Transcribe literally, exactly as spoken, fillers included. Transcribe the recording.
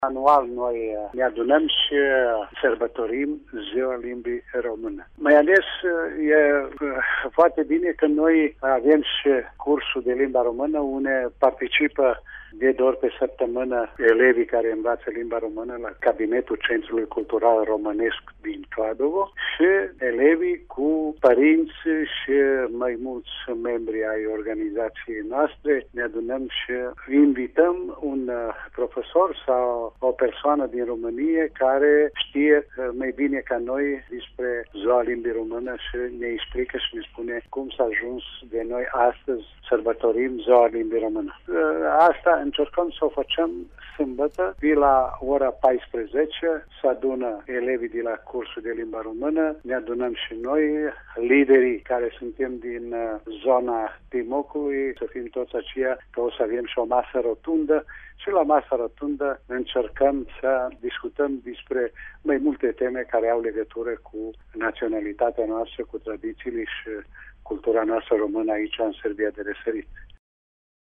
Anual noi ne adunăm și sărbătorim Ziua Limbii Române. Mai ales e foarte bine că noi avem și cursul de limba română, unde participă de două ori pe săptămână elevii care învață limba română la cabinetul Centrului Cultural Românesc din Cladova și elevii cu părinți și mai mulți membri ai organizației noastre. Ne adunăm și invităm un profesor sau o persoană din România care știe mai bine ca noi despre Ziua Limbii Română și ne explică și ne spune cum s-a ajuns de noi astăzi sărbătorim Ziua Limbii Română. Asta încercăm să o facem sâmbătă, de la ora paisprezece, se adună elevii de la cursul de limba română, ne adunăm și noi, liderii care suntem din zona Timocului, să fim toți aceia că o să avem și o masă rotundă și la masa rotundă încercăm să discutăm despre mai multe teme care au legătură cu naționalitatea noastră, cu tradițiile și cultura noastră română aici în Serbia de Răsărit.